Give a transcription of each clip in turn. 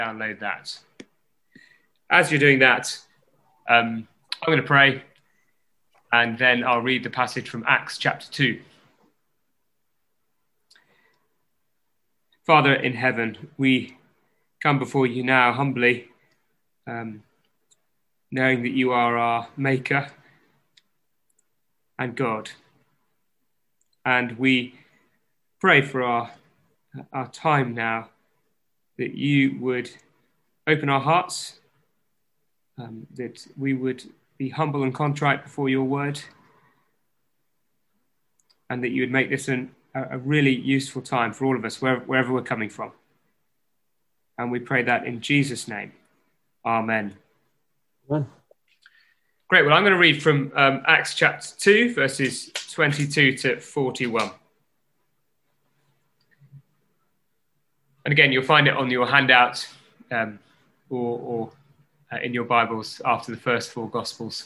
download that. As you're doing that, I'm going to pray, and then I'll read the passage from Acts chapter 2. Father in heaven, we come before you now humbly, knowing that you are our maker and God. And we pray for our time now, that you would open our hearts, that we would be humble and contrite before your word, and that you would make this a really useful time for all of us, wherever we're coming from. And we pray that in Jesus' name. Amen. Amen. Great. Well, I'm going to read from Acts chapter 2, verses 22 to 41. And again, you'll find it on your handout or in your Bibles after the first four Gospels.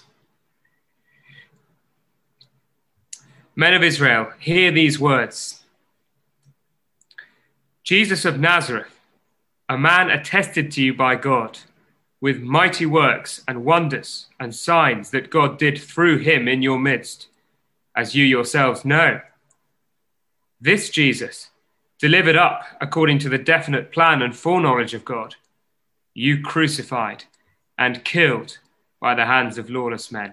Men of Israel, hear these words. Jesus of Nazareth, a man attested to you by God, with mighty works and wonders and signs that God did through him in your midst, as you yourselves know. This Jesus, delivered up according to the definite plan and foreknowledge of God, you crucified and killed by the hands of lawless men.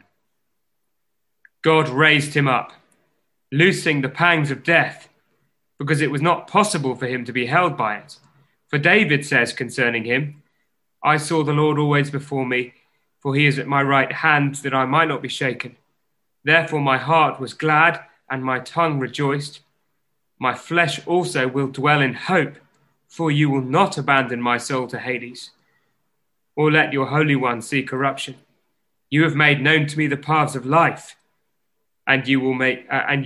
God raised him up, loosing the pangs of death, because it was not possible for him to be held by it. For David says concerning him, I saw the Lord always before me, for he is at my right hand, that I might not be shaken. Therefore my heart was glad, and my tongue rejoiced. My flesh also will dwell in hope, for you will not abandon my soul to Hades, or let your Holy One see corruption. You have made known to me the paths of life, and you will make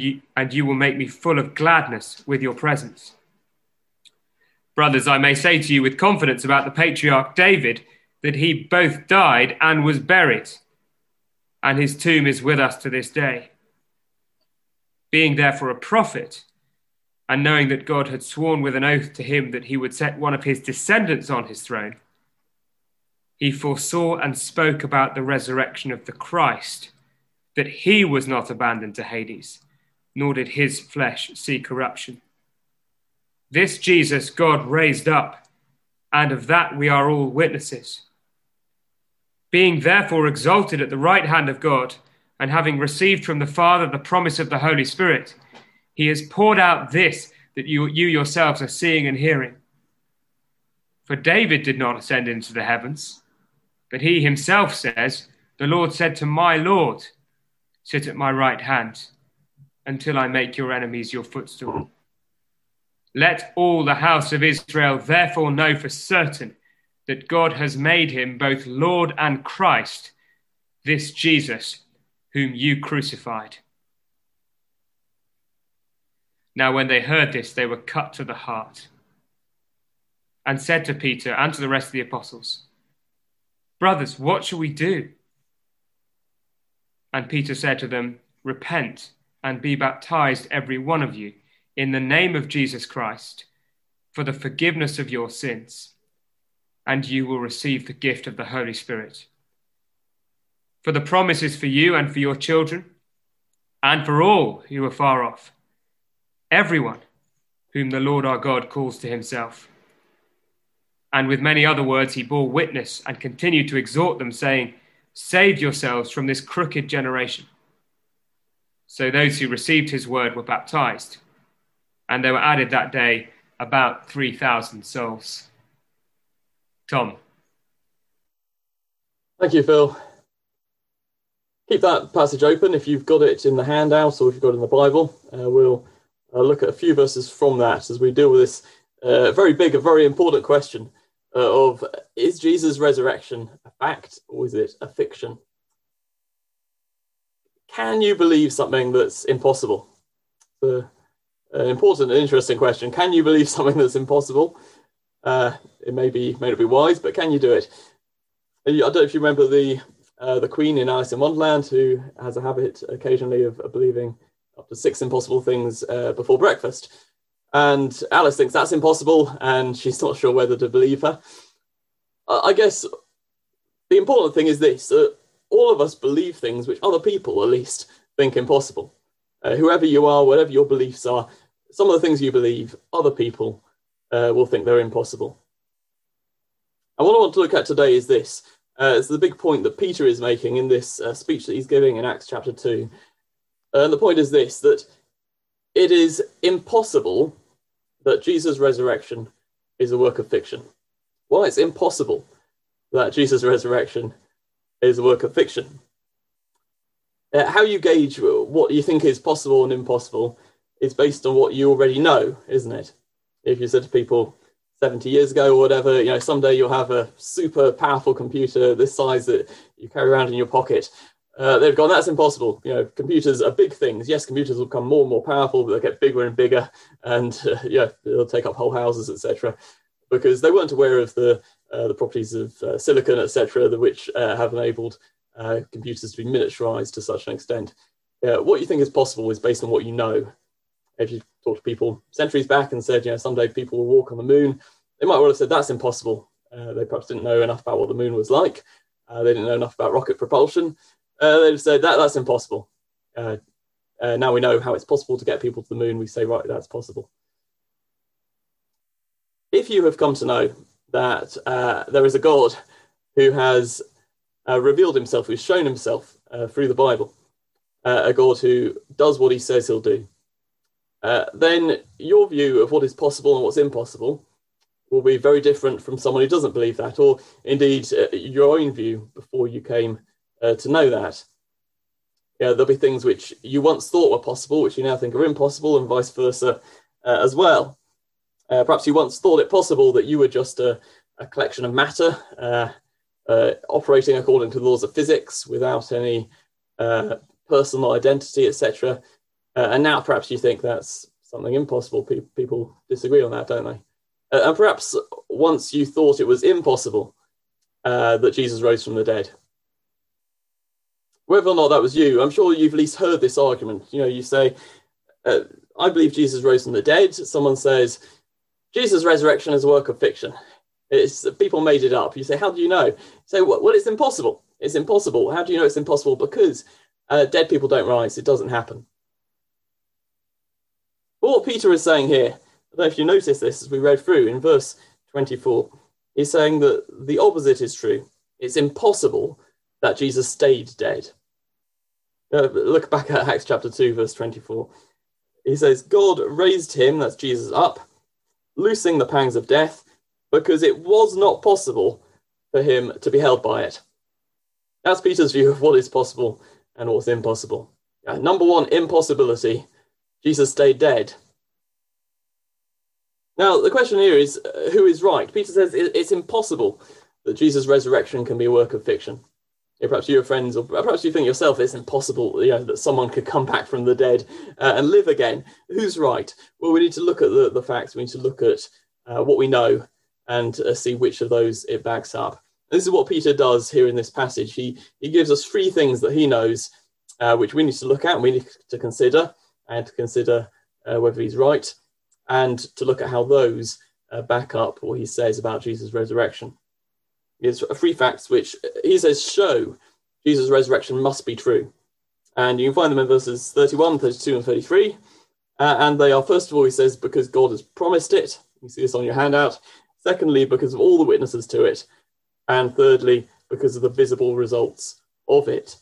me full of gladness with your presence. Brothers, I may say to you with confidence about the patriarch David, that he both died and was buried, and his tomb is with us to this day. Being therefore a prophet, and knowing that God had sworn with an oath to him that he would set one of his descendants on his throne, he foresaw and spoke about the resurrection of the Christ, that he was not abandoned to Hades, nor did his flesh see corruption. This Jesus God raised up, and of that we are all witnesses. Being therefore exalted at the right hand of God, and having received from the Father the promise of the Holy Spirit, he has poured out this that you yourselves are seeing and hearing. For David did not ascend into the heavens, but he himself says, the Lord said to my Lord, sit at my right hand until I make your enemies your footstool. Let all the house of Israel therefore know for certain that God has made him both Lord and Christ, this Jesus whom you crucified. Now when they heard this, they were cut to the heart, and said to Peter and to the rest of the apostles, Brothers, what shall we do? And Peter said to them, Repent and be baptized, every one of you, in the name of Jesus Christ, for the forgiveness of your sins, and you will receive the gift of the Holy Spirit. For the promise is for you and for your children, and for all who are far off, everyone whom the Lord our God calls to himself. And with many other words he bore witness and continued to exhort them, saying, Save yourselves from this crooked generation. So those who received his word were baptized, and there were added that day about 3,000 souls. Tom. Thank you, Phil. Keep that passage open if you've got it in the handout or if you've got it in the Bible. We'll look at a few verses from that as we deal with this very big, a very important question of, is Jesus' resurrection a fact or is it a fiction? Can you believe something that's impossible? An important and interesting question. Can you believe something that's impossible? It may not be wise, but can you do it? I don't know if you remember the Queen in Alice in Wonderland, who has a habit occasionally of believing up to 6 impossible things before breakfast. And Alice thinks that's impossible, and she's not sure whether to believe her. I guess the important thing is this: all of us believe things which other people, at least, think impossible. Whoever you are, whatever your beliefs are, some of the things you believe, other people will think they're impossible. And what I want to look at today is this. It's the big point that Peter is making in this speech that he's giving in Acts chapter 2. And the point is this, that it is impossible that Jesus' resurrection is a work of fiction. Why? It's impossible that Jesus' resurrection is a work of fiction. How you gauge what you think is possible and impossible is based on what you already know, isn't it? If you said to people 70 years ago or whatever, someday you'll have a super powerful computer this size that you carry around in your pocket, they've gone, that's impossible. Computers are big things. Yes, computers will become more and more powerful, but they'll get bigger and bigger, and they'll take up whole houses, etc. Because they weren't aware of the properties of silicon, etc., which have enabled computers to be miniaturized to such an extent. What you think is possible is based on what you know. If you talk to people centuries back and said, someday people will walk on the moon, they might well have said that's impossible. They perhaps didn't know enough about what the moon was like. They didn't know enough about rocket propulsion. They'd have said that's impossible. Now we know how it's possible to get people to the moon. We say, right, that's possible. If you have come to know that there is a God who has revealed himself, who's shown himself through the Bible, a God who does what he says he'll do, then your view of what is possible and what's impossible will be very different from someone who doesn't believe that, or indeed your own view before you came to know that. There'll be things which you once thought were possible, which you now think are impossible, and vice versa as well. Perhaps you once thought it possible that you were just a collection of matter operating according to the laws of physics without any personal identity, etc. And now perhaps you think that's something impossible. People disagree on that, don't they? And perhaps once you thought it was impossible that Jesus rose from the dead. Whether or not that was you, I'm sure you've at least heard this argument. You say, I believe Jesus rose from the dead. Someone says, Jesus' resurrection is a work of fiction. People made it up. You say, how do you know? You say, well, it's impossible. It's impossible. How do you know it's impossible? Because dead people don't rise. It doesn't happen. But what Peter is saying here, I don't know if you noticed this as we read through in verse 24, he's saying that the opposite is true. It's impossible that Jesus stayed dead. Look back at Acts chapter 2, verse 24. He says, God raised him, that's Jesus, up, loosing the pangs of death, because it was not possible for him to be held by it. That's Peter's view of what is possible and what's impossible. Number one, impossibility. Jesus stayed dead. Now, the question here is, who is right? Peter says it's impossible that Jesus' resurrection can be a work of fiction. Perhaps you have friends, or perhaps you think yourself it's impossible that someone could come back from the dead and live again. Who's right? Well, we need to look at the facts. We need to look at what we know and see which of those it backs up. This is what Peter does here in this passage. He gives us three things that he knows, which we need to look at and we need to consider, and to consider whether he's right, and to look at how those back up what he says about Jesus' resurrection. It's three facts which he says show Jesus' resurrection must be true. And you can find them in verses 31, 32, and 33. And they are, first of all, he says, because God has promised it. You see this on your handout. Secondly, because of all the witnesses to it. And thirdly, because of the visible results of it.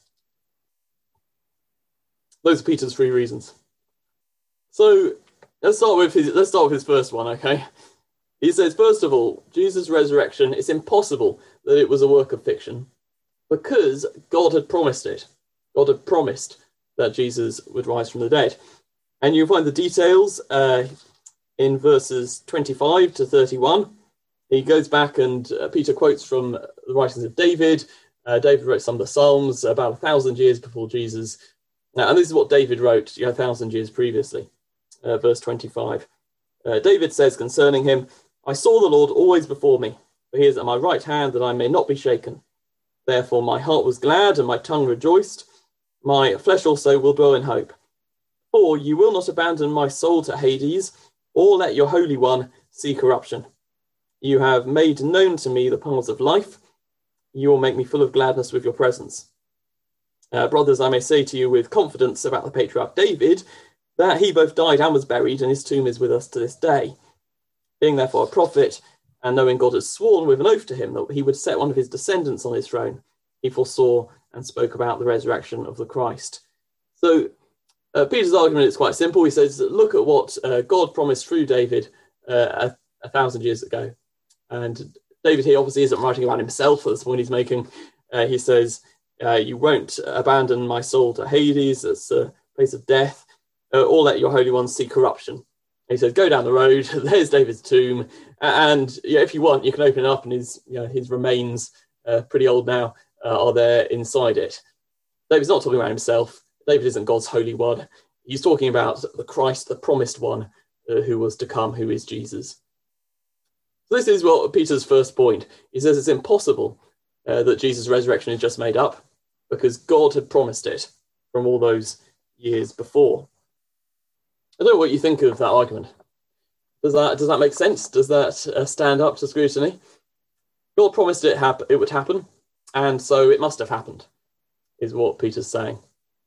Those are Peter's three reasons. So let's start with his first one, okay? He says, first of all, Jesus' resurrection, it's impossible that it was a work of fiction because God had promised it. God had promised that Jesus would rise from the dead. And you'll find the details in verses 25 to 31. He goes back and Peter quotes from the writings of David. David wrote some of the Psalms about 1,000 years before Jesus. And this is what David wrote 1,000 years previously. Verse 25. David says concerning him, I saw the Lord always before me, for he is at my right hand that I may not be shaken. Therefore my heart was glad and my tongue rejoiced. My flesh also will dwell in hope. For you will not abandon my soul to Hades, or let your Holy One see corruption. You have made known to me the paths of life. You will make me full of gladness with your presence. Brothers, I may say to you with confidence about the patriarch David, that he both died and was buried, and his tomb is with us to this day. Being therefore a prophet, and knowing God had sworn with an oath to him that he would set one of his descendants on his throne, he foresaw and spoke about the resurrection of the Christ. So Peter's argument is quite simple. He says, look at what God promised through David 1,000 years ago. And David here obviously isn't writing about himself. That's the point he's making. He says, you won't abandon my soul to Hades, that's a place of death, or let your holy ones see corruption. He says, go down the road, there's David's tomb, and if you want, you can open it up, and his remains, pretty old now, are there inside it. David's not talking about himself. David isn't God's holy one. He's talking about the Christ, the promised one, who was to come, who is Jesus. So this is what Peter's first point. He says it's impossible that Jesus' resurrection is just made up, because God had promised it from all those years before. I don't know what you think of that argument. Does that make sense? Does that stand up to scrutiny? God promised it would happen, and so it must have happened, is what Peter's saying.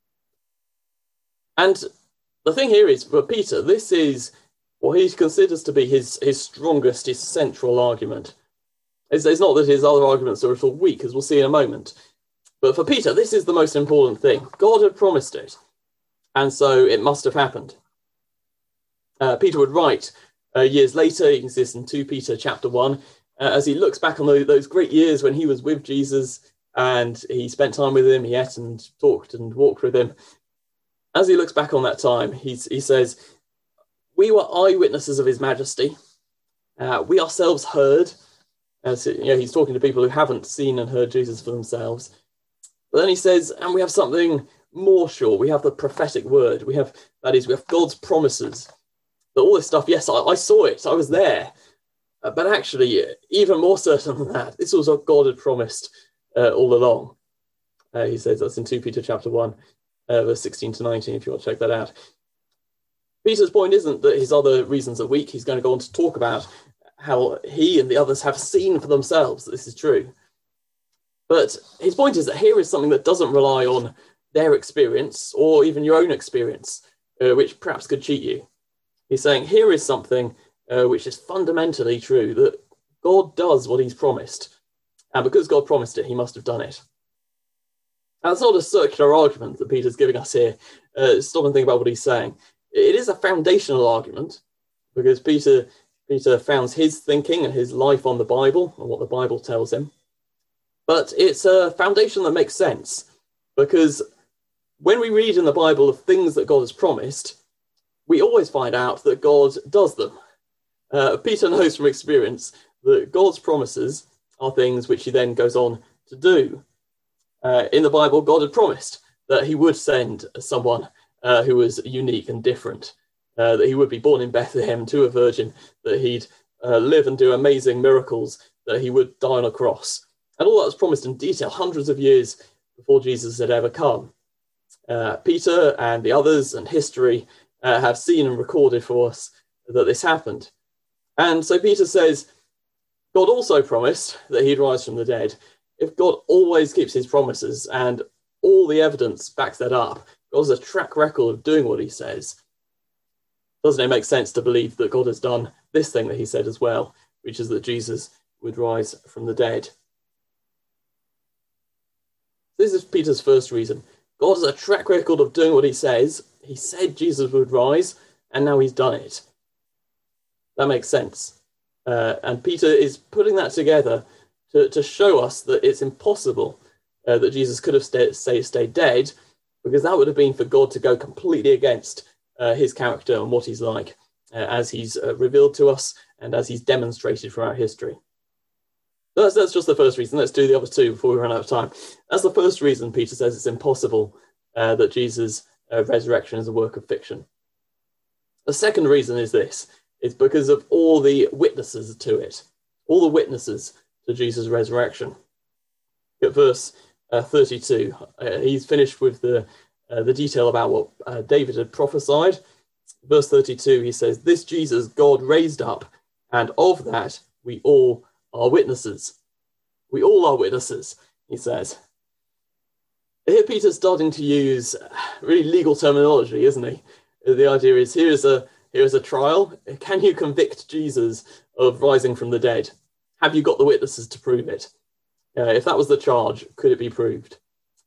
And the thing here is, for Peter, this is what he considers to be his strongest, his central argument. It's not that his other arguments are at all weak, as we'll see in a moment. But for Peter, this is the most important thing. God had promised it, and so it must have happened. Peter would write years later, you can see this in 2 Peter chapter 1, as he looks back on those great years when he was with Jesus and he spent time with him, he ate and talked and walked with him. As he looks back on that time, he says, we were eyewitnesses of his majesty. We ourselves heard. He's talking to people who haven't seen and heard Jesus for themselves. But then he says, and we have something more sure. We have the prophetic word. We have God's promises. That all this stuff, yes, I saw it. I was there. But actually, even more certain than that, this was what God had promised all along. He says that's in 2 Peter chapter 1, verse 16 to 19, if you want to check that out. Peter's point isn't that his other reasons are weak. He's going to go on to talk about how he and the others have seen for themselves that this is true. But his point is that here is something that doesn't rely on their experience or even your own experience, which perhaps could cheat you. He's saying here is something which is fundamentally true, that God does what he's promised. And because God promised it, he must have done it. Now, it's not a circular argument that Peter's giving us here. Stop and think about what he's saying. It is a foundational argument, because Peter founds his thinking and his life on the Bible and what the Bible tells him. But it's a foundation that makes sense, because when we read in the Bible of things that God has promised, we always find out that God does them. Peter knows from experience that God's promises are things which he then goes on to do. In the Bible, God had promised that he would send someone who was unique and different, that he would be born in Bethlehem to a virgin, that he'd live and do amazing miracles, that he would die on a cross. And all that was promised in detail hundreds of years before Jesus had ever come. Peter and the others and history have seen and recorded for us that this happened. And so Peter says, God also promised that he'd rise from the dead. If God always keeps his promises and all the evidence backs that up, God has a track record of doing what he says, doesn't it make sense to believe that God has done this thing that he said as well, which is that Jesus would rise from the dead? This is Peter's first reason. God has a track record of doing what he says. He said Jesus would rise, and now he's done it. That makes sense. And Peter is putting that together to show us that it's impossible that Jesus could have stayed dead, because that would have been for God to go completely against his character and what he's like, as he's revealed to us and as he's demonstrated throughout history. That's just the first reason. Let's do the other two before we run out of time. That's the first reason Peter says it's impossible that Jesus' resurrection is a work of fiction. The second reason is this. It's because of all the witnesses to it, all the witnesses to Jesus' resurrection. At verse 32, he's finished with the detail about what David had prophesied. Verse 32, he says, "This Jesus God raised up, and of that we all are witnesses. We all are witnesses, he says. Here Peter's starting to use really legal terminology, isn't he? The idea is here is a trial. Can you convict Jesus of rising from the dead? Have you got the witnesses to prove it? If that was the charge, could it be proved?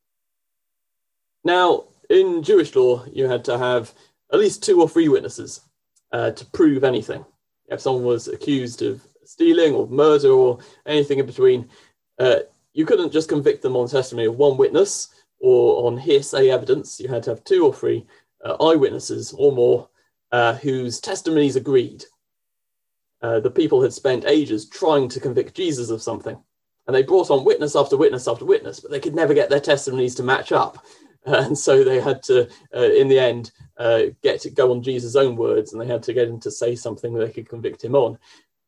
Now, in Jewish law, you had to have at least 2 or 3 witnesses to prove anything. If someone was accused of stealing or murder or anything in between, you couldn't just convict them on testimony of one witness or on hearsay evidence. You had to have 2 or 3 eyewitnesses or more whose testimonies agreed. The people had spent ages trying to convict Jesus of something, and they brought on witness after witness after witness, but they could never get their testimonies to match up. And so they had to, in the end, get to go on Jesus' own words, and they had to get him to say something that they could convict him on.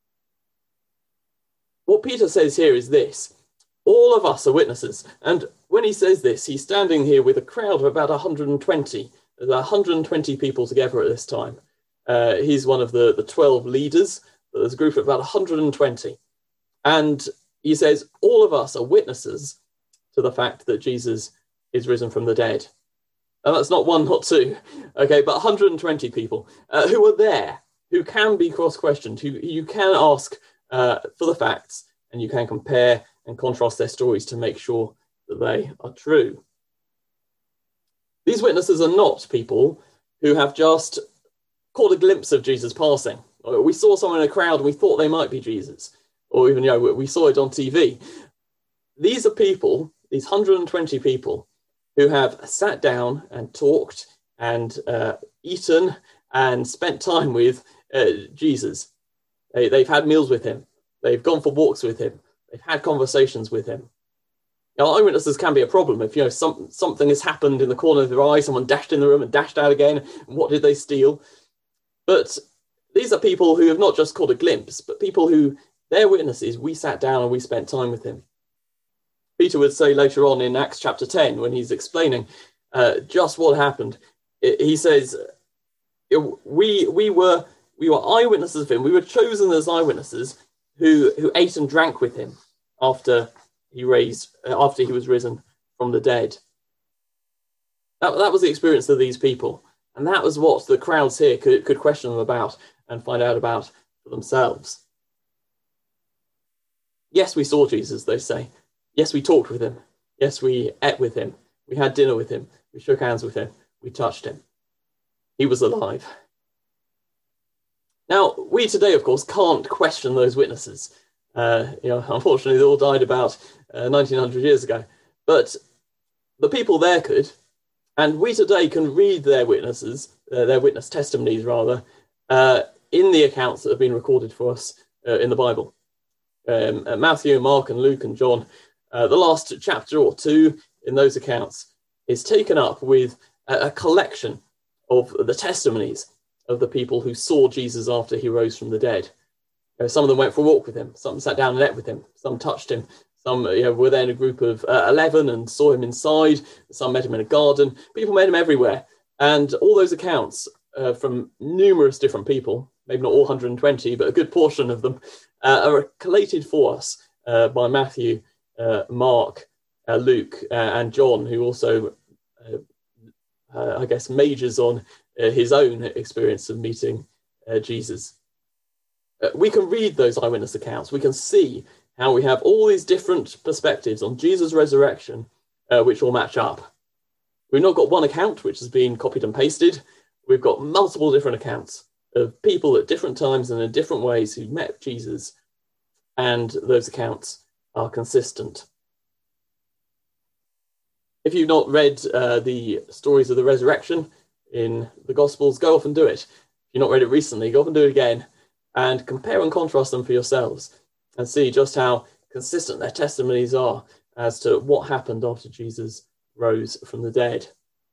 What Peter says here is this: all of us are witnesses. And when he says this, he's standing here with a crowd of about 120. There's 120 people together at this time. He's one of the 12 leaders, but there's a group of about 120. And he says, all of us are witnesses to the fact that Jesus is risen from the dead. And that's not 1, not 2, okay, but 120 people who are there, who can be cross-questioned, who you can ask for the facts, and you can compare and contrast their stories to make sure that they are true. These witnesses are not people who have just caught a glimpse of Jesus passing. We saw someone in a crowd and we thought they might be Jesus, or even, we saw it on TV. These are people, these 120 people, who have sat down and talked and eaten and spent time with Jesus. They've had meals with him. They've gone for walks with him. They've had conversations with him. Now, eyewitnesses can be a problem. If something has happened in the corner of their eye, someone dashed in the room and dashed out again, and what did they steal? But these are people who have not just caught a glimpse, but people who, they're witnesses. We sat down and we spent time with him. Peter would say later on in Acts chapter 10, when he's explaining just what happened, he says, we were eyewitnesses of him. We were chosen as eyewitnesses who ate and drank with him after he was risen from the dead. That was the experience of these people. And that was what the crowds here could question them about and find out about for themselves. Yes, we saw Jesus, they say. Yes, we talked with him. Yes, we ate with him. We had dinner with him. We shook hands with him. We touched him. He was alive. Now, we today, of course, can't question those witnesses. Unfortunately, they all died about 1900 years ago. But the people there could, and we today can read their witness testimonies, rather, in the accounts that have been recorded for us in the Bible. Matthew, Mark, and Luke, and John, the last chapter or 2 in those accounts is taken up with a collection of the testimonies of the people who saw Jesus after he rose from the dead. Some of them went for a walk with him. Some sat down and ate with him. Some touched him. Some were there in a group of 11 and saw him inside. Some met him in a garden. People met him everywhere. And all those accounts from numerous different people, maybe not all 120, but a good portion of them, are collated for us by Matthew, Mark, Luke, and John, who also, majors on his own experience of meeting Jesus. We can read those eyewitness accounts. We can see how we have all these different perspectives on Jesus' resurrection, which all match up. We've not got one account which has been copied and pasted. We've got multiple different accounts of people at different times and in different ways who met Jesus, and those accounts are consistent. If you've not read the stories of the resurrection in the Gospels, go off and do it. If you've not read it recently, go off and do it again, and compare and contrast them for yourselves and see just how consistent their testimonies are as to what happened after Jesus rose from the dead.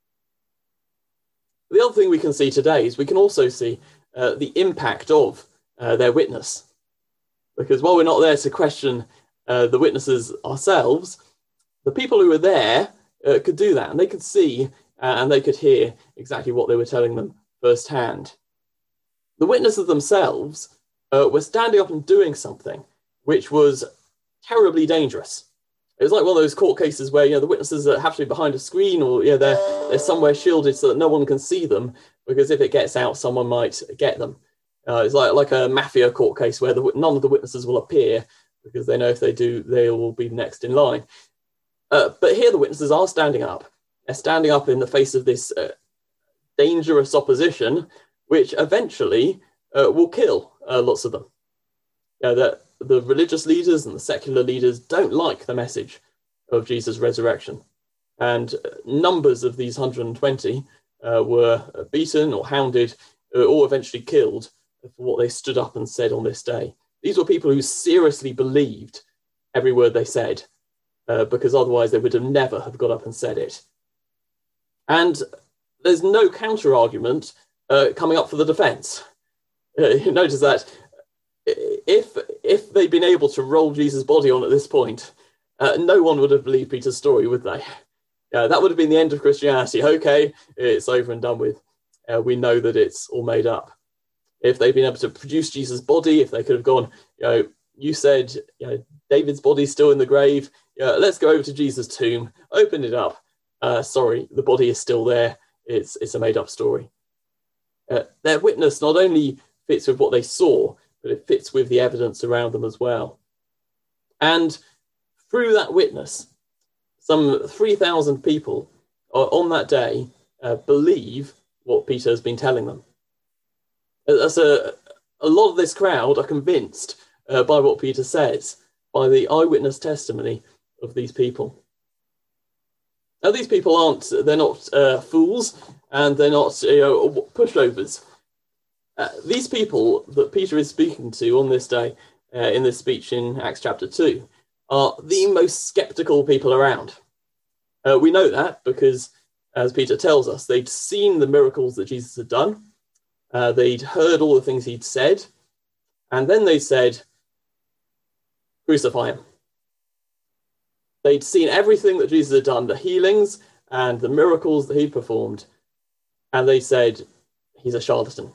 The other thing we can see today is we can also see the impact of their witness. Because while we're not there to question the witnesses ourselves, the people who were there could do that, and they could see and they could hear exactly what they were telling them firsthand. The witnesses themselves were standing up and doing something which was terribly dangerous. It was like one of those court cases where, the witnesses have to be behind a screen, or they're somewhere shielded so that no one can see them, because if it gets out, someone might get them. It's like a mafia court case where none of the witnesses will appear, because they know if they do, they will be next in line. But here the witnesses are standing up. They're standing up in the face of this dangerous opposition, which eventually will kill lots of them. The religious leaders and the secular leaders don't like the message of Jesus' resurrection. And numbers of these 120 were beaten or hounded or eventually killed for what they stood up and said on this day. These were people who seriously believed every word they said, because otherwise they would have never have got up and said it. And there's no counter-argument coming up for the defense. Notice that if they'd been able to roll Jesus' body on at this point, no one would have believed Peter's story, would they? That would have been the end of Christianity. Okay, it's over and done with. We know that it's all made up. If they'd been able to produce Jesus' body, if they could have gone, you said David's body's still in the grave, let's go over to Jesus' tomb, open it up. Sorry, the body is still there. It's a made-up story. Their witness not only fits with what they saw, but it fits with the evidence around them as well. And through that witness, some 3,000 people on that day believe what Peter has been telling them. That's a lot of this crowd are convinced by what Peter says, by the eyewitness testimony of these people. Now, these people they're not fools, and they're not pushovers. These people that Peter is speaking to on this day, in this speech in Acts chapter 2, are the most skeptical people around. We know that because, as Peter tells us, they'd seen the miracles that Jesus had done. They'd heard all the things he'd said. And then they said, crucify him. They'd seen everything that Jesus had done, the healings and the miracles that he'd performed. And they said, he's a charlatan.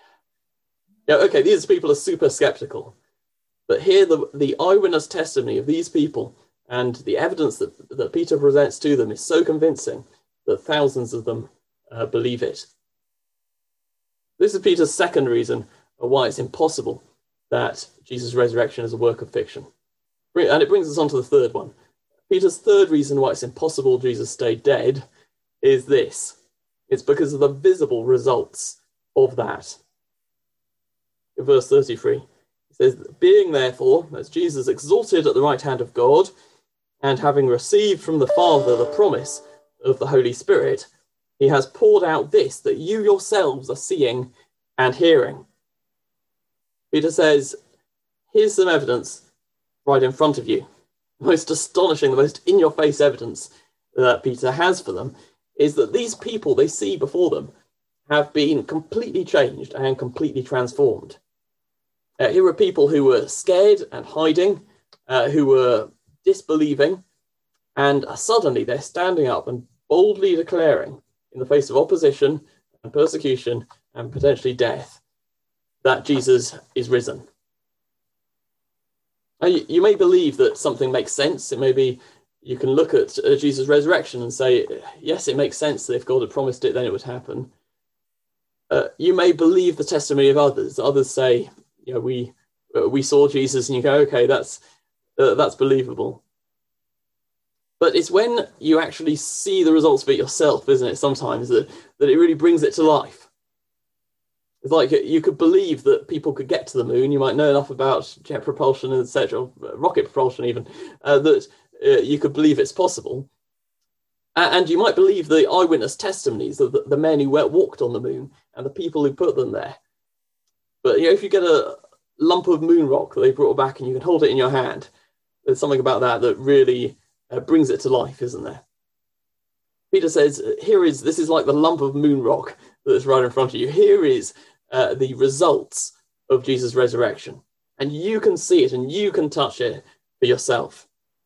Okay, these people are super skeptical. But here the eyewitness testimony of these people and the evidence that Peter presents to them is so convincing that thousands of them believe it. This is Peter's second reason why it's impossible that Jesus' resurrection is a work of fiction. And it brings us on to the third one. Peter's third reason why it's impossible Jesus stayed dead is this. It's because of the visible results of that. In verse 33, it says, being therefore, as Jesus exalted at the right hand of God, and having received from the Father the promise of the Holy Spirit, he has poured out this that you yourselves are seeing and hearing. Peter says, here's some evidence right in front of you. The most astonishing, the most in-your-face evidence that Peter has for them is that these people they see before them have been completely changed and completely transformed. Here are people who were scared and hiding, who were disbelieving, and suddenly they're standing up and boldly declaring, in the face of opposition and persecution and potentially death, that Jesus is risen. Now, you may believe that something makes sense. It may be you can look at Jesus' resurrection and say, yes, it makes sense that if God had promised it, then it would happen. You may believe the testimony of others. Others say, we saw Jesus, and you go, okay, that's believable. But it's when you actually see the results of it yourself, isn't it, sometimes, that it really brings it to life. It's like you could believe that people could get to the moon. You might know enough about jet propulsion, etc., rocket propulsion even, that you could believe it's possible. And you might believe the eyewitness testimonies of the men who walked on the moon and the people who put them there. But if you get a lump of moon rock that they brought back and you can hold it in your hand, there's something about that really brings it to life, isn't there? Peter says, this is like the lump of moon rock that's right in front of you. Here is the results of Jesus' resurrection. And you can see it and you can touch it for yourself.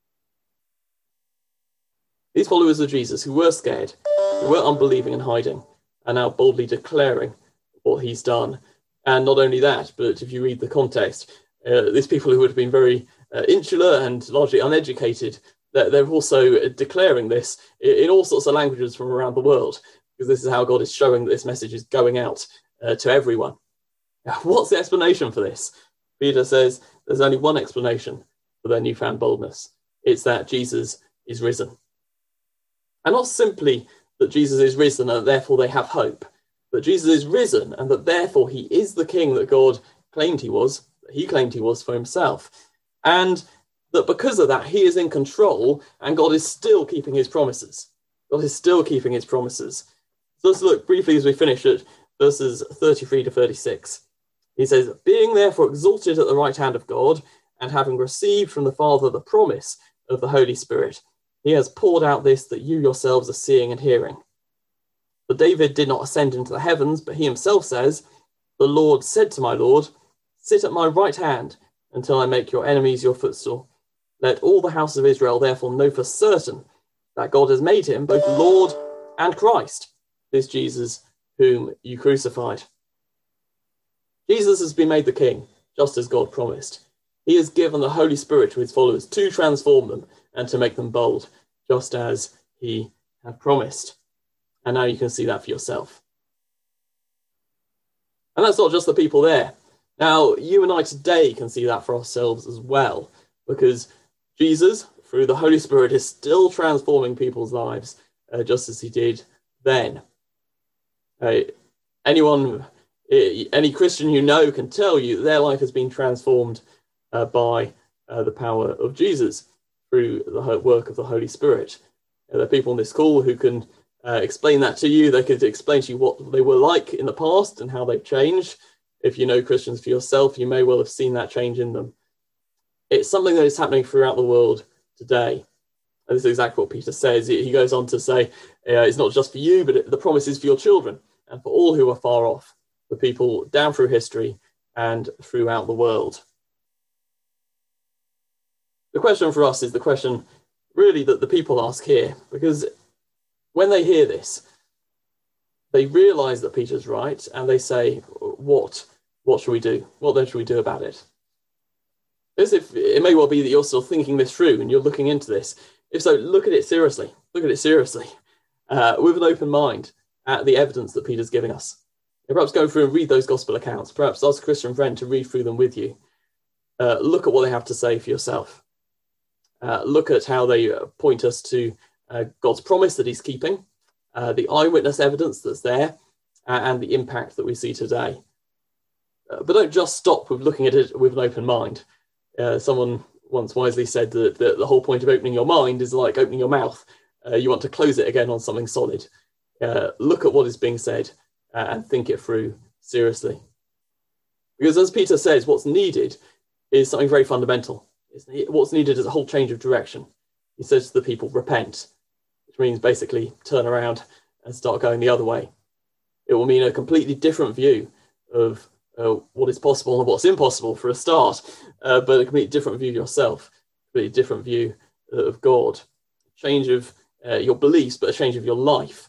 These followers of Jesus who were scared, who were unbelieving and hiding, are now boldly declaring what he's done. And not only that, but if you read the context, these people who would have been very insular and largely uneducated, they're also declaring this in all sorts of languages from around the world, because this is how God is showing that this message is going out to everyone. Now, what's the explanation for this? Peter says there's only one explanation for their newfound boldness. It's that Jesus is risen. And not simply that Jesus is risen and therefore they have hope, but Jesus is risen and that therefore he is the king that God claimed he was, for himself. And that because of that, he is in control and God is still keeping his promises. God is still keeping his promises. So let's look briefly as we finish at verses 33 to 36. He says, being therefore exalted at the right hand of God, and having received from the Father the promise of the Holy Spirit, he has poured out this that you yourselves are seeing and hearing. For David did not ascend into the heavens, but he himself says, the Lord said to my Lord, sit at my right hand until I make your enemies your footstool. Let all the house of Israel therefore know for certain that God has made him both Lord and Christ, this Jesus whom you crucified. Jesus has been made the king, just as God promised. He has given the Holy Spirit to his followers to transform them and to make them bold, just as he had promised. And now you can see that for yourself. And that's not just the people there. Now, you and I today can see that for ourselves as well, because Jesus, through the Holy Spirit, is still transforming people's lives, just as he did then. Any Christian you know can tell you that their life has been transformed by the power of Jesus through the work of the Holy Spirit. There are people in this call who can explain that to you. They could explain to you what they were like in the past and how they've changed. If you know Christians for yourself, you may well have seen that change in them. It's something that is happening throughout the world today. And this is exactly what Peter says. He goes on to say, it's not just for you, but the promise is for your children and for all who are far off, the people down through history and throughout the world. The question for us is the question really that the people ask here, because when they hear this, they realise that Peter's right and they say, what should we do? What then should we do about it? As if it may well be that you're still thinking this through and you're looking into this. If so, look at it seriously. Look at it seriously, with an open mind at the evidence that Peter's giving us. And perhaps go through and read those gospel accounts. Perhaps ask a Christian friend to read through them with you. Look at what they have to say for yourself. Look at how they point us to God's promise that he's keeping, the eyewitness evidence that's there, and the impact that we see today. But don't just stop with looking at it with an open mind. Someone once wisely said that the whole point of opening your mind is like opening your mouth. You want to close it again on something solid. Look at what is being said and think it through seriously. Because as Peter says, what's needed is something very fundamental. What's needed is a whole change of direction. He says to the people, repent, which means basically turn around and start going the other way. It will mean a completely different view of what is possible and what's impossible for a start, but a completely different view of yourself, a completely different view of God, change of your beliefs, but a change of your life.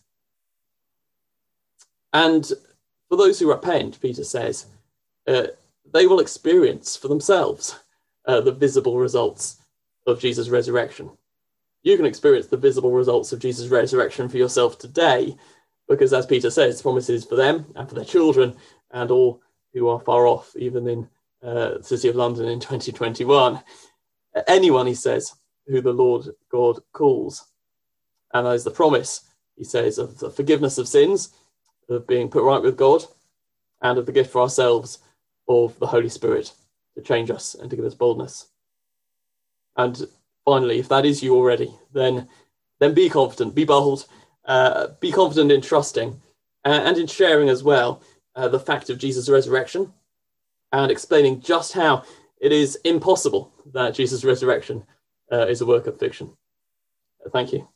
And for those who repent, Peter says, they will experience for themselves the visible results of Jesus' resurrection. You can experience the visible results of Jesus' resurrection for yourself today, because as Peter says, promises for them and for their children and all who are far off, even in the City of London in 2021. Anyone, he says, who the Lord God calls. And that is the promise, he says, of the forgiveness of sins, of being put right with God, and of the gift for ourselves of the Holy Spirit to change us and to give us boldness. And finally, if that is you already, then be confident, be bold, be confident in trusting and in sharing as well the fact of Jesus' resurrection and explaining just how it is impossible that Jesus' resurrection is a work of fiction. Thank you.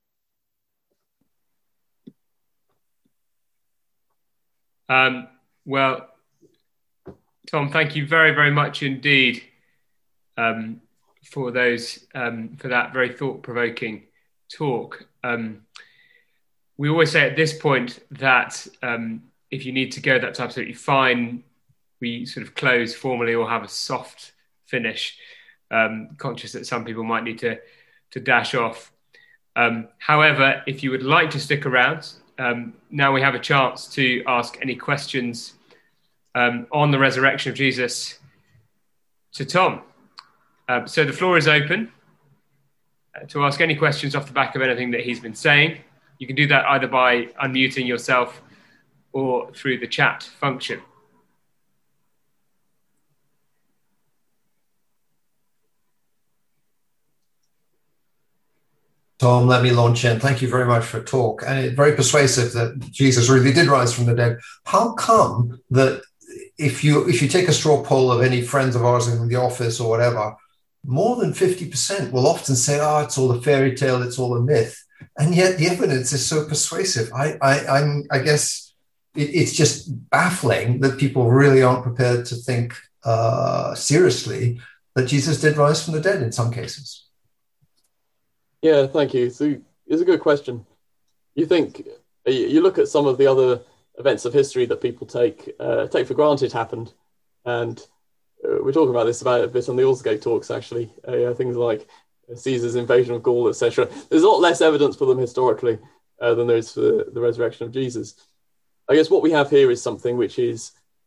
Well, Tom, thank you very, very much indeed for that very thought-provoking talk. We always say at this point that if you need to go, that's absolutely fine. we sort of close formally or have a soft finish, conscious that some people might need to dash off. However, if you would like to stick around, now we have a chance to ask any questions on the resurrection of Jesus to Tom. So the floor is open to ask any questions off the back of anything that he's been saying. You can do that either by unmuting yourself or through the chat function. Tom, let me launch in. Thank you very much for talk. And it's very persuasive that Jesus really did rise from the dead. How come that if you take a straw poll of any friends of ours in the office or whatever, more than 50% will often say, oh, it's all a fairy tale, it's all a myth. And yet the evidence is so persuasive. I guess it's just baffling that people really aren't prepared to think seriously that Jesus did rise from the dead in some cases. Yeah, thank you. So it's a good question. You think, you look at some of the other events of history that people take for granted happened, and we're talking about this a bit on the Aldersgate talks, actually. Things like Caesar's invasion of Gaul, etc. There's a lot less evidence for them historically than there is for the resurrection of Jesus. I guess what we have here is something which is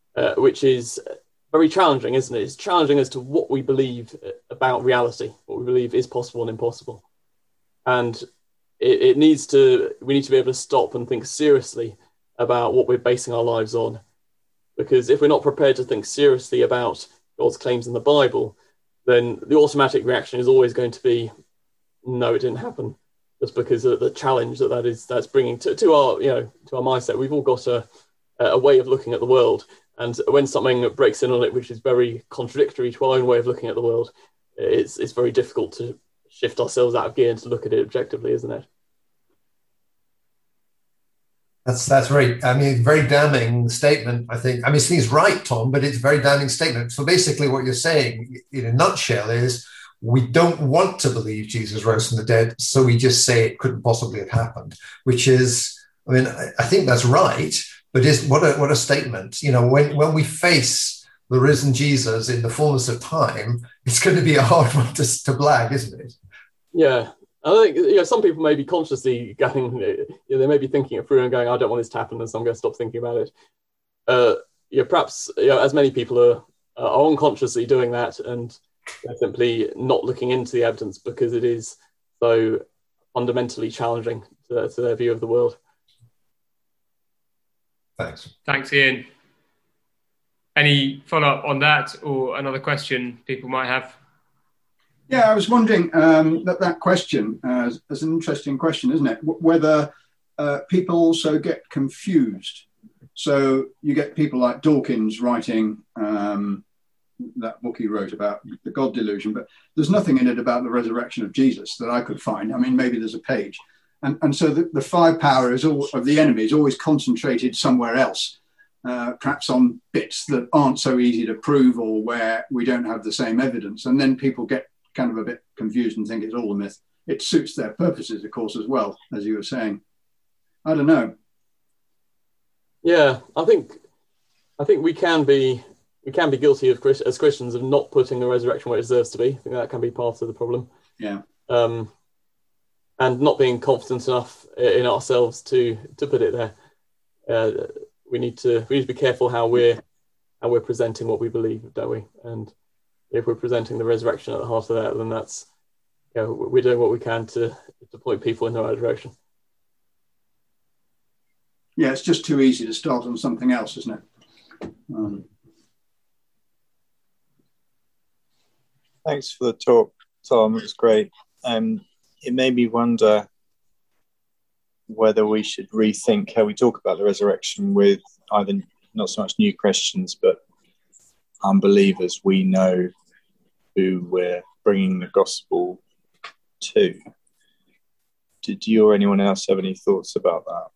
very challenging, isn't it? It's challenging as to what we believe about reality, what we believe is possible and impossible. And we need to be able to stop and think seriously about what we're basing our lives on. Because if we're not prepared to think seriously about God's claims in the Bible, then the automatic reaction is always going to be, no, it didn't happen. Just because of the challenge that's bringing to our mindset. We've all got a way of looking at the world. And when something breaks in on it, which is very contradictory to our own way of looking at the world, it's very difficult to shift ourselves out of gear and to look at it objectively, isn't it? That's very damning statement, I think. I mean, he's right, Tom, but it's a very damning statement. So basically what you're saying in a nutshell is we don't want to believe Jesus rose from the dead, so we just say it couldn't possibly have happened, which is, I mean, I think that's right, but what a statement. You know, when we face the risen Jesus in the fullness of time, it's going to be a hard one to blag, isn't it? Yeah. I think some people may be consciously going, they may be thinking it through and going, I don't want this to happen, and so I'm going to stop thinking about it. Perhaps as many people are unconsciously doing that, and they're simply not looking into the evidence because it is so fundamentally challenging to their view of the world. Thanks, Ian. Any follow-up on that or another question people might have? Yeah, I was wondering that question is an interesting question, isn't it? Whether people also get confused. So you get people like Dawkins writing that book he wrote about the God delusion, but there's nothing in it about the resurrection of Jesus that I could find. I mean, maybe there's a page. And so the firepower of the enemy is always concentrated somewhere else, perhaps on bits that aren't so easy to prove or where we don't have the same evidence. And then people get kind of a bit confused and think it's all a myth. It suits their purposes, of course, as well, as you were saying. I don't know. Yeah, I think we can be guilty of, as Christians, of not putting the resurrection where it deserves to be. I think that can be part of the problem. Yeah. And not being confident enough in ourselves to put it there. We need to be careful how we're presenting what we believe, don't we? And if we're presenting the resurrection at the heart of that, then that's, we're doing what we can to point people in the right direction. Yeah, it's just too easy to start on something else, isn't it? Thanks for the talk, Tom. It was great. It made me wonder whether we should rethink how we talk about the resurrection with either not so much new Christians, but unbelievers we know who we're bringing the gospel to. Did you or anyone else have any thoughts about that?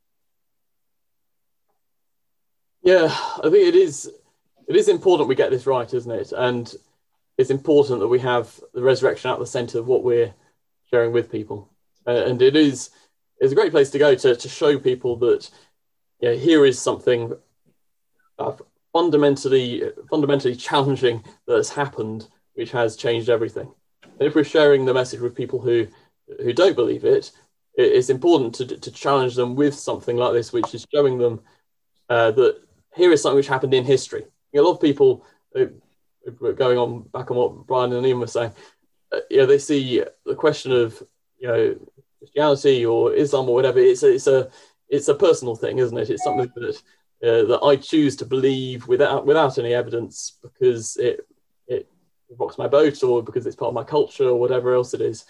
Yeah, I think it is important we get this right, isn't it? And it's important that we have the resurrection at the centre of what we're sharing with people. And it's a great place to go to show people that here is something fundamentally challenging that has happened, which has changed everything. And if we're sharing the message with people who don't believe it, it's important to challenge them with something like this, which is showing them that here is something which happened in history. A lot of people, going on back on what Brian and Ian were saying, they see the question of Christianity or Islam or whatever. It's a personal thing, isn't it? It's something that I choose to believe without any evidence because it rocks my boat or because it's part of my culture or whatever else it is.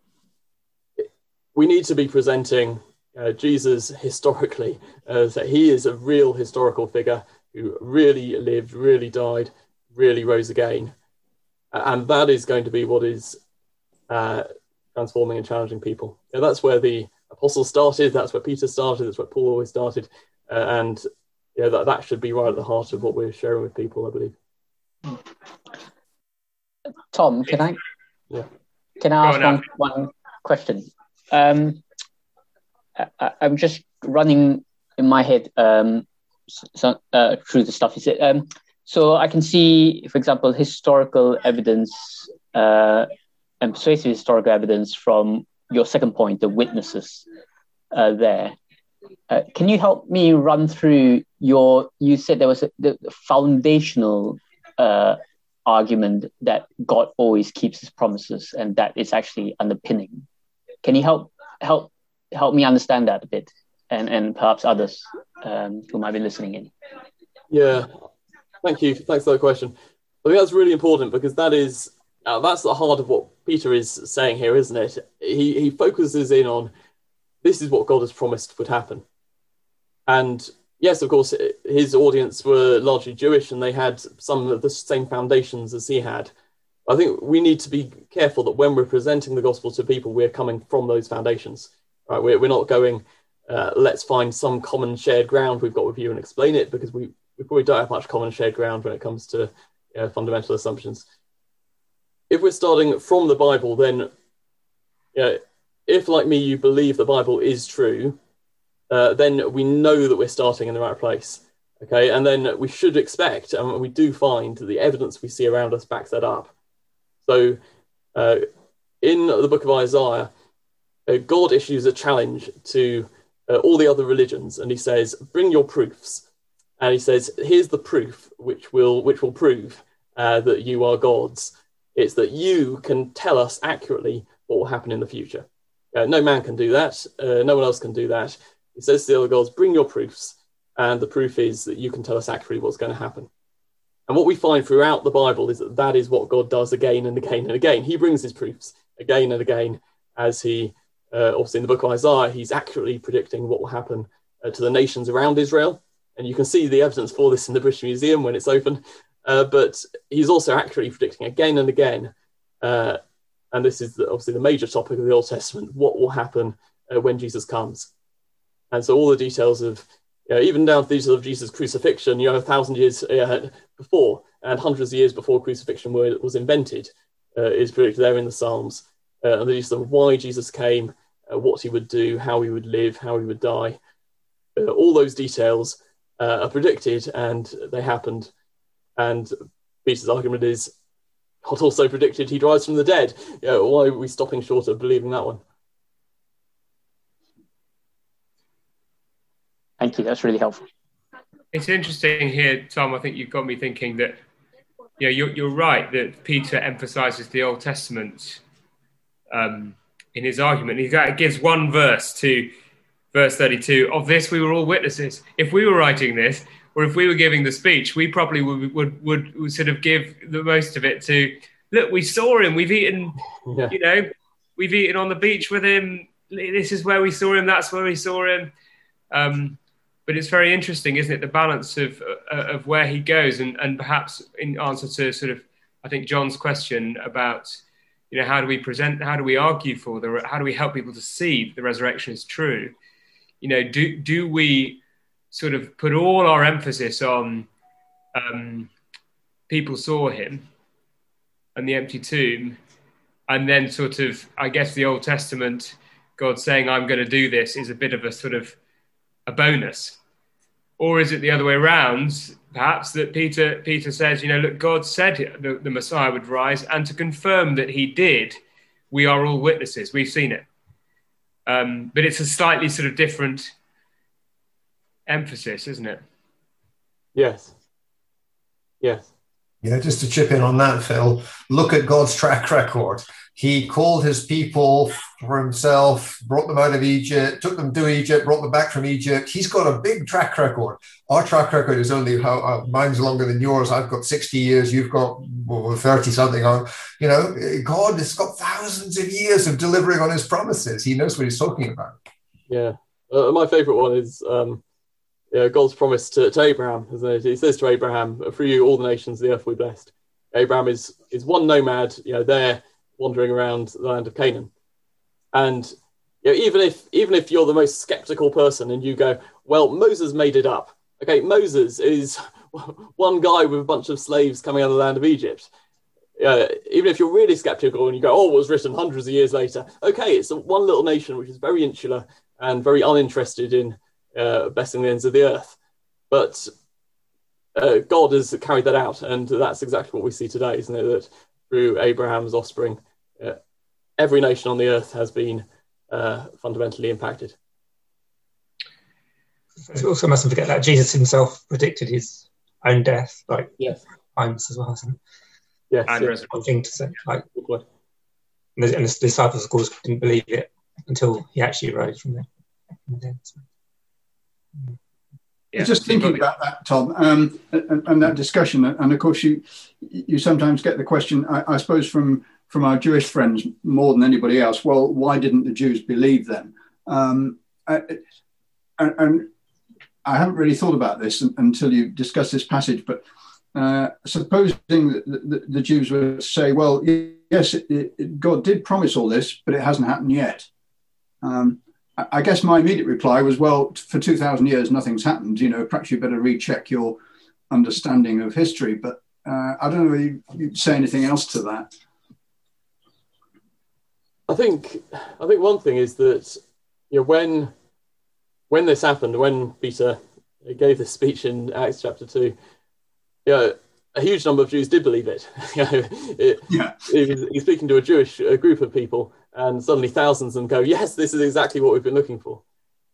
We need to be presenting Jesus historically as that he is a real historical figure who really lived, really died, really rose again. And that is going to be what is transforming and challenging people. That's where the apostles started, that's where Peter started, that's where Paul always started. And that should be right at the heart of what we're sharing with people, I believe. Tom, can I ask one question? I'm just running in my head through the stuff you said. So I can see, for example, historical evidence and persuasive historical evidence from your second point, the witnesses there. Can you help me run through you said there was the foundational argument that God always keeps his promises and that is actually underpinning. Can you help me understand that a bit and perhaps others who might be listening in? Yeah, thank you. Thanks for that question. I think that's really important because that's the heart of what Peter is saying here, isn't it? He focuses in on this is what God has promised would happen. And yes, of course, his audience were largely Jewish and they had some of the same foundations as he had. I think we need to be careful that when we're presenting the gospel to people, we're coming from those foundations. Right? We're not going, let's find some common shared ground we've got with you and explain it, because we probably don't have much common shared ground when it comes to fundamental assumptions. If we're starting from the Bible, then if, like me, you believe the Bible is true, then we know that we're starting in the right place. Okay, and then we should expect, and we do find that the evidence we see around us backs that up. So in the book of Isaiah, God issues a challenge to all the other religions, and he says, bring your proofs. And he says, here's the proof which will prove that you are gods. It's that you can tell us accurately what will happen in the future. No man can do that. No one else can do that. He says to the other gods, bring your proofs. And the proof is that you can tell us accurately what's going to happen. And what we find throughout the Bible is that is what God does again and again and again. He brings his proofs again and again as he, obviously in the book of Isaiah, he's accurately predicting what will happen to the nations around Israel. And you can see the evidence for this in the British Museum when it's open. But he's also accurately predicting again and again. And this is obviously the major topic of the Old Testament, what will happen when Jesus comes. And so all the details of, even down to the details of Jesus' crucifixion, 1,000 years before and hundreds of years before crucifixion was invented, is predicted there in the Psalms. And the details of why Jesus came, what he would do, how he would live, how he would die. All those details are predicted and they happened. And Peter's argument is, God also predicted he'd rise from the dead. Why are we stopping short of believing that one? Thank you. That's really helpful. It's interesting here, Tom. I think you've got me thinking that, you're right that Peter emphasizes the Old Testament in his argument. He gives one verse to verse 32. Of this, we were all witnesses. If we were writing this, or if we were giving the speech, we probably would sort of give the most of it to, look, we saw him. We've eaten, we've eaten on the beach with him. This is where we saw him. That's where we saw him. But it's very interesting, isn't it, the balance of where he goes, and perhaps in answer to sort of, I think, John's question about, how do we argue how do we help people to see that the resurrection is true? Do we sort of put all our emphasis on people saw him and the empty tomb, and then sort of, I guess, the Old Testament, God saying, I'm going to do this, is a bit of a sort of a bonus? Or is it the other way around? perhaps that Peter says, look, God said the Messiah would rise, and to confirm that he did, we are all witnesses. We've seen it. But it's a slightly sort of different emphasis, isn't it? Yes. Yeah, just to chip in on that, Phil, look at God's track record. He called his people for himself, brought them out of Egypt, took them to Egypt, brought them back from Egypt. He's got a big track record. Our track record is only mine's longer than yours. I've got 60 years. You've got 30 something. God has got thousands of years of delivering on his promises. He knows what he's talking about. Yeah. My favorite one is God's promise to Abraham, isn't it? He says to Abraham, through you, all the nations of the earth will be blessed. Abraham is one nomad, there wandering around the land of Canaan. And even if you're the most skeptical person and you go, well, Moses made it up. Okay, Moses is one guy with a bunch of slaves coming out of the land of Egypt. Even if you're really skeptical and you go, it was written hundreds of years later. Okay, it's one little nation which is very insular and very uninterested in blessing the ends of the earth. But God has carried that out, and that's exactly what we see today, isn't it? That through Abraham's offspring, every nation on the earth has been fundamentally impacted. We also mustn't forget that Jesus himself predicted his own death, times as well, hasn't he? Yes, and one thing to say, and the disciples, of course, didn't believe it until he actually rose from the dead. Yeah. Just thinking about that, Tom, and that discussion, and of course you sometimes get the question, I suppose, from our Jewish friends more than anybody else. Well, why didn't the Jews believe them? And I haven't really thought about this until you discussed this passage. But supposing that the Jews would say, well, yes, God did promise all this, but it hasn't happened yet. I guess my immediate reply was, well, for 2,000 years, nothing's happened. Perhaps you better recheck your understanding of history. But I don't know if you'd say anything else to that. I think one thing is that when this happened, when Peter gave this speech in Acts chapter 2, a huge number of Jews did believe it. He's speaking to a Jewish group of people, and suddenly thousands of them go, yes, this is exactly what we've been looking for.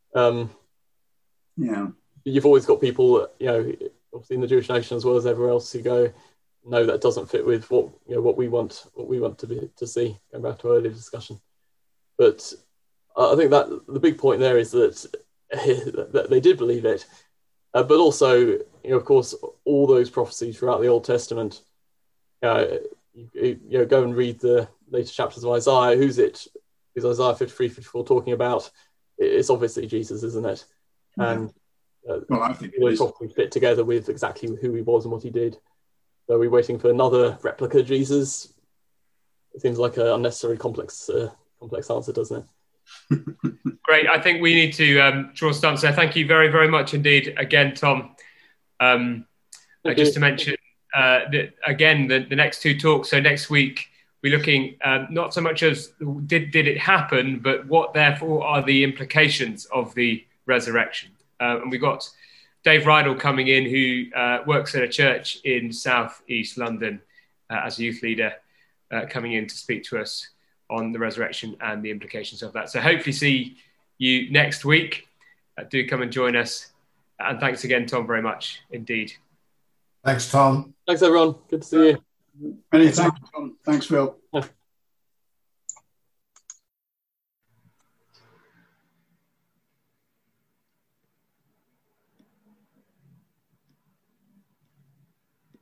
You've always got people, obviously in the Jewish nation as well as everywhere else, who go, no, that doesn't fit with what we want to see. Going back to our earlier discussion, but I think that the big point there is that they did believe it, but also, of course, all those prophecies throughout the Old Testament. Go and read the later chapters of Isaiah. Who's Isaiah 53, 54 talking about? It's obviously Jesus, isn't it? And I think they probably fit together with exactly who he was and what he did. So are we waiting for another replica Jesus? It seems like an unnecessary complex answer, doesn't it? Great. I think we need to draw stumps there. Thank you very, very much indeed again, Tom. Just to mention that again, the next two talks. So next week we're looking not so much as did it happen, but what therefore are the implications of the resurrection. And we've got Dave Rydell coming in, who works at a church in South East London as a youth leader, coming in to speak to us on the resurrection and the implications of that. So hopefully see you next week. Do come and join us. And thanks again, Tom, very much indeed. Thanks, Tom. Thanks, everyone. Good to see you. Many thanks, Tom. Thanks, Phil.